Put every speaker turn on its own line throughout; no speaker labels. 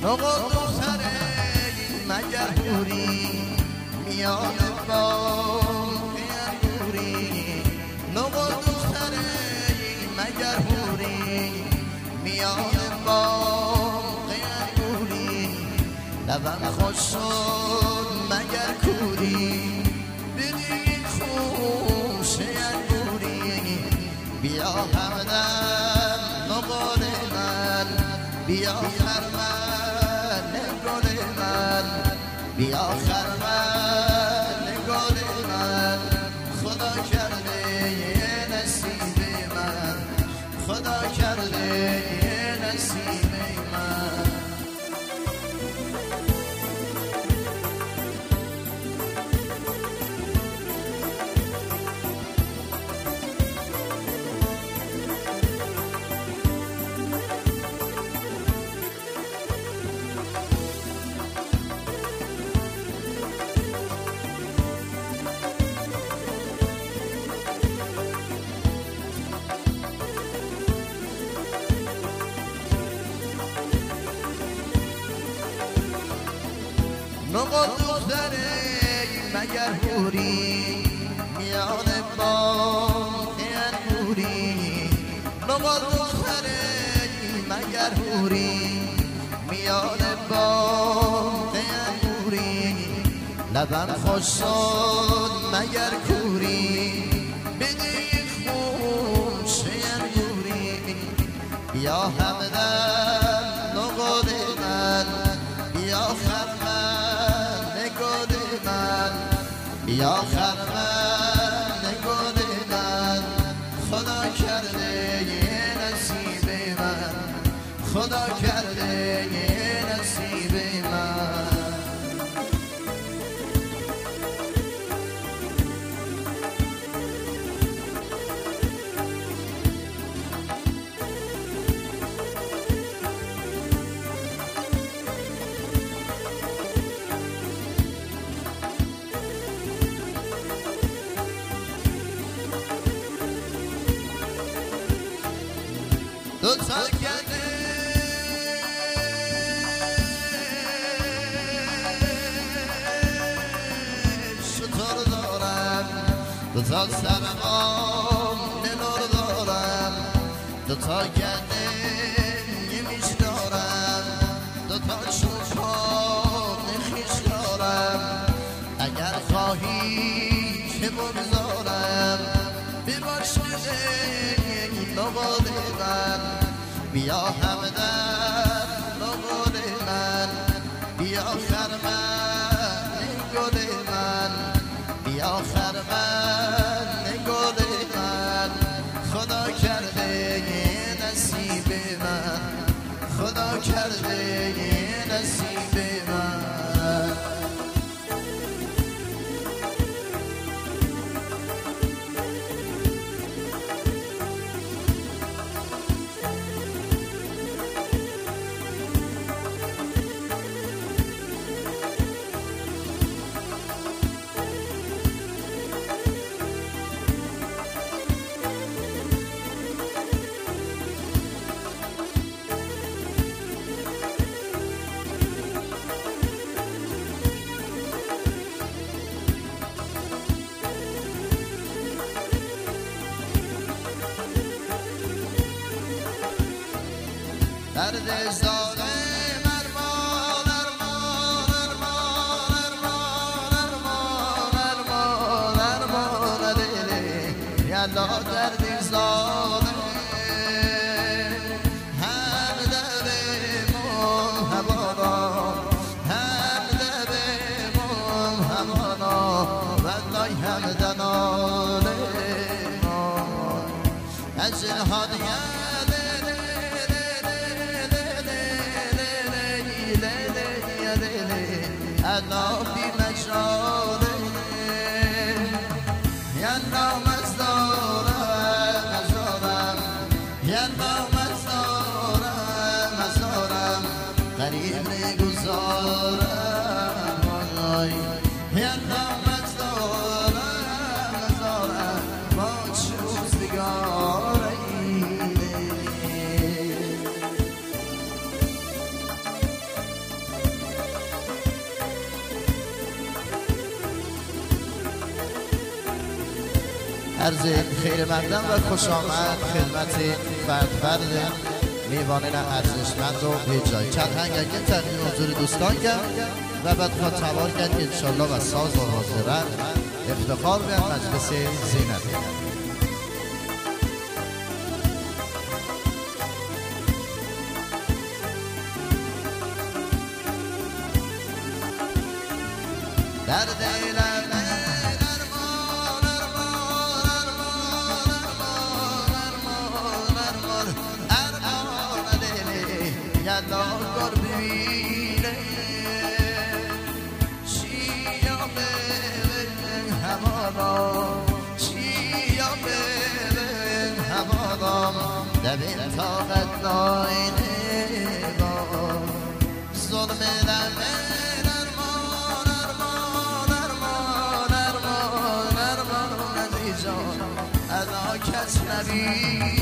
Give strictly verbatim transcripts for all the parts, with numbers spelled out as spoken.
آقا دختره مگر بوری میان باغ انگوری آقا دختره مگر بوری میان باغ انگوری لبم خوش شد مگر کوری بدین خوش انگوری بیا همدم نقال من بیا خرمن گل من بیا خرمن گل من خدا کرده نصیب من خدا کرده نصیب من نقا دختره مگر هوری میان باغ انگوری نقا دختره مگر هوری میان باغ انگوری لبم خوش شد مگر کوری بده خوش انگوری بیا همدم نقال من بیا خرمن گل من بیا خرمن گل من خدا کرده نصیب من خدا کرده نصیب من دو تا گله شطور دارم دو تا سرقام نلور دارم دو تا گله یمیش دارم دو تا چوپان خیش دارم اگر خواهی که بگذارم بباش نقال من بیا همدم نقال من بیا خرمن گل من بیا خرمن گل من خدا کرده نصیب من خدا کرده نصیب من درد ظالم ارمان ارمان ارمان ارمان ارمان ارمان ارمان دلی یالا درد ظالم هم دبیمون همانا هم دبیمون همانا والله هم دناله از این هادیه انا بی مجاله یالا مزدارم مزدارم یالا مزدارم مزدارم غریب نگذارم یالا مزدارم مزدارم با چوزگاره عرض خیر مقدم و خوش آمد خدمت فرد فرد میوانین ارزشمند و بیجای چند هنگرگه تقدیم حضور دوستان کرد و بعد خواهد تبار کرد انشالله و ساز و حاضرن افتخار به مجلس زینت. در دیلم ارمان ارمان ارمان ارمان ارمان ارمان دیلی یلا گر ببینه چیا ببین همانم چیا ببین همانم دبین طاقت ناینه با ظلم لمه کس نبینه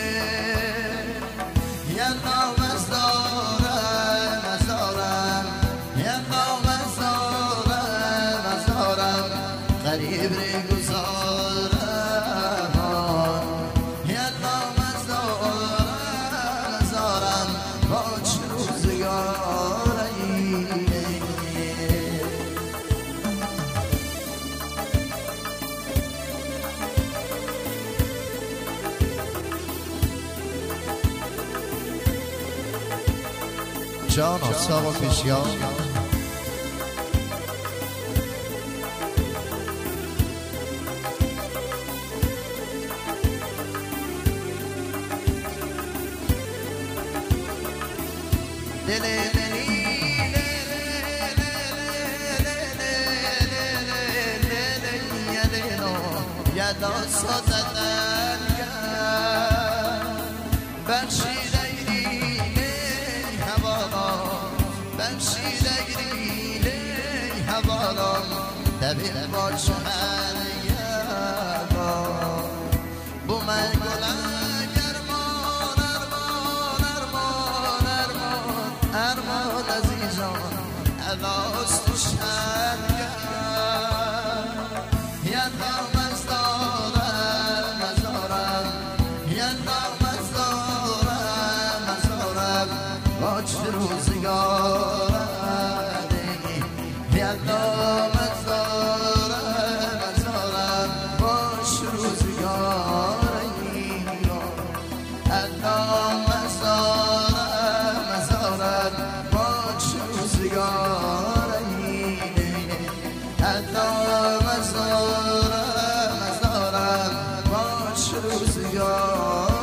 یه نامز دارم مزارم یه نامز دارم مزارم غریب ری گذارم یه نامز دارم مزارم با چه روزگاری جان آسا و پیشیان دل دلی یدا سازدن بخشیده بخشیدگیری هوالم دبیر باش من یادم بو من گلم ارمان ارمان ارمان ارمان ارمان عزیزان علاست و شرگم یادم از دارم مزارم یادم از دارم مزارم با چه روزگار یادم از دارم مزارم باش روزگاری یادم از دارم مزارم باش روزگاری یادم از دارم مزارم باش روزگاری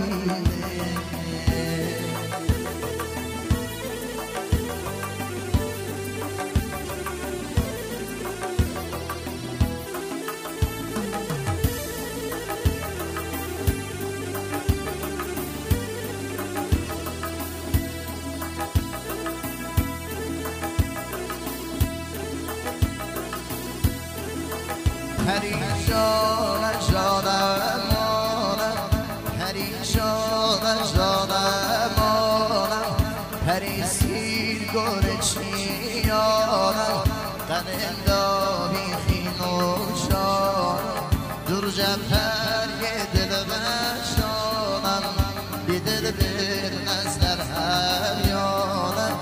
پریشان جانم مانم پریشان جانم مانم پری سیر گل چیانم قلندامی خین و جانم دور جمپر یه دل بشانم بی دل بر نزدر همیانم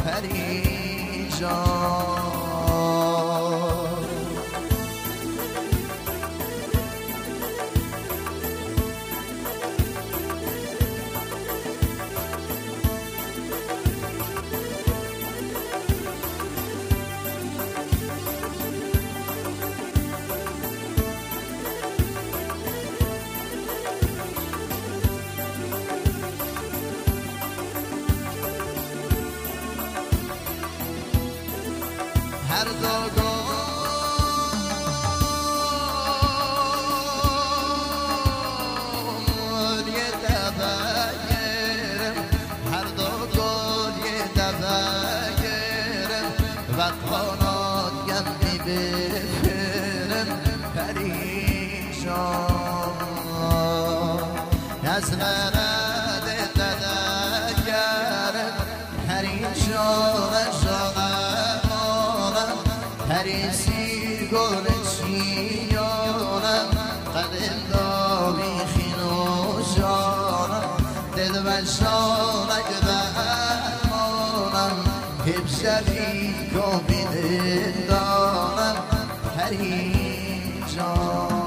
پریشان هر دو گل یه دفعه گرم هر دو گل یه دفعه گرم و قانات گمی بفرم پریشان از مرد دده گرم پریشان پری سیر گل چیانم قدر امشبی کامل دارم پریجان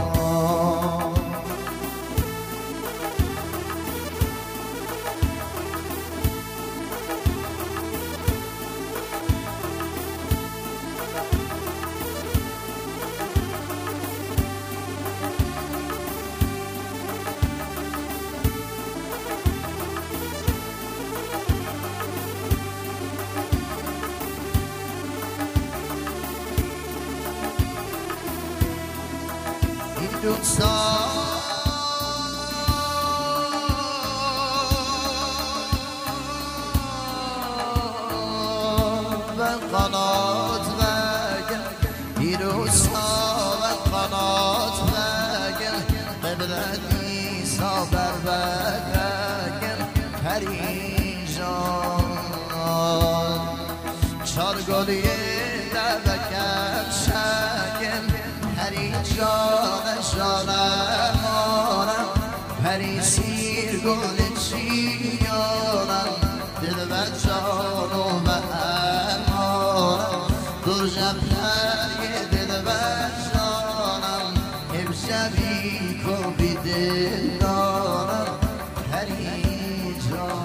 دوستان و قنات وگل دیروزها و قنات وگل قبلت نیسا بر وگل پریجان چار گلیه دوکت شگل پریجان جانم پری سیر گل چیانم دل و جان و امانم دور جبهه دل و جانم امشبی کبی دل دارم پری جان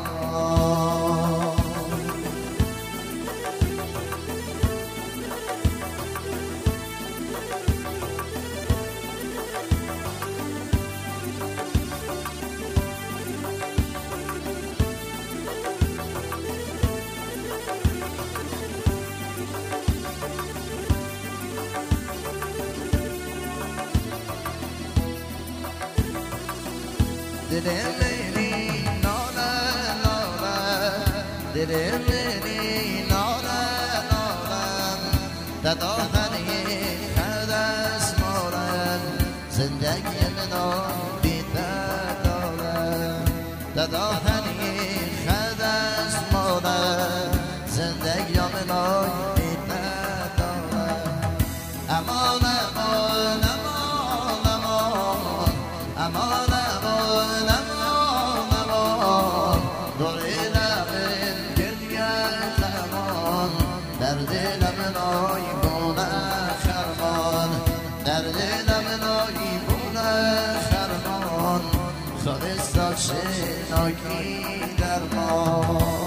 دل منی ناله ناله دل منی ناله ناله دادا هنی خدس مارم زندگی منو بیده داره دادا هنی خدس مارم زندگی منو بیده داره امان امان امان امان امان شناکی در ما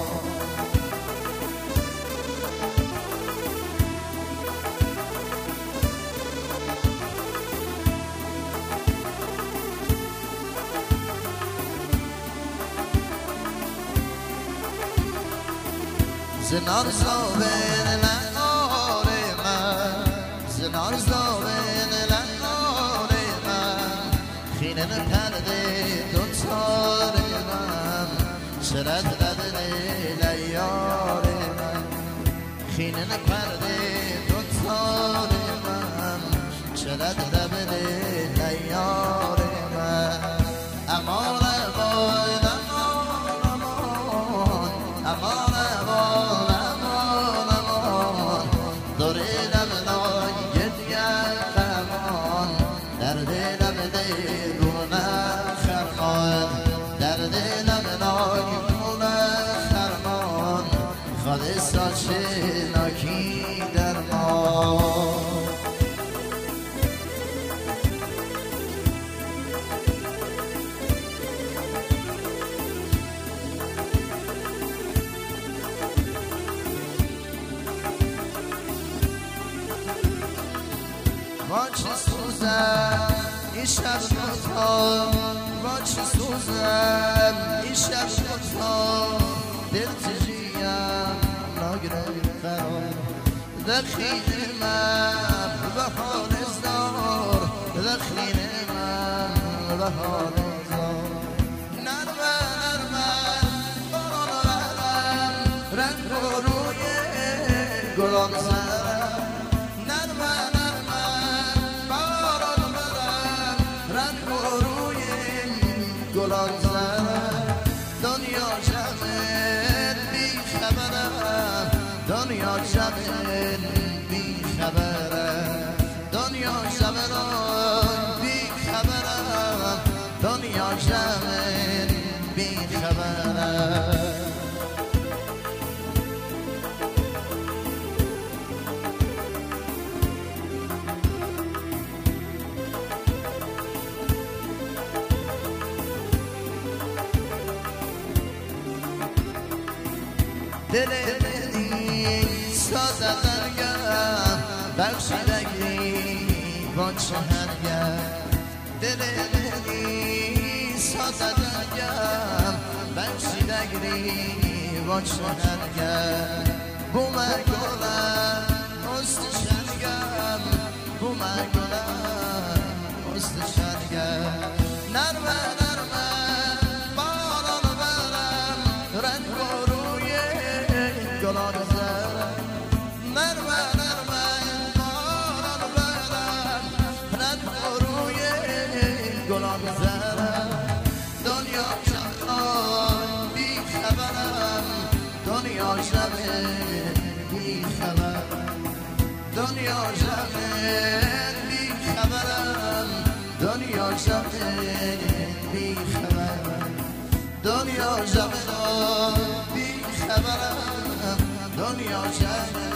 زنار زاوین لنار من زنار زاوین لنار من خینن پرده دوتار من شرد ردن لیار من خینن پرده دوتار من شرد ردن لیار من امان امان امان امان شناکی در ما با چه سوزم این شب دوتا با چه سوزم این شب دوتا دل تجیم ناگره قرار دخیل من به حال زار دخیل من به حال زار نرمه نرمه باران برم رنگ روی گلان سرم نرمه نرمه باران برم رنگ روی گلان سرم دنیا جمعه بی خبرم دنیا جمعه بی خبرم دنیا جمعه بی خبرم دنیا جمعه بی خبرم دل منی سازدنگم بخشیدگی با چهرگم دل منی سازدنگم بخشیدگی با چهرگم بومر گلم مستشرگم بومر گلم مستشرگم نرمه نرمه باران برم رنگ و روی گلان زرم نرمه نرمه باران برم رنگ و روی گلان زرم دنیا شبان بی خبرم دنیا شبه بی خبر دنیا شبه بی خبرم دنیا شبه بی خبرم دنیا شبه بی خبرم دنیا شبه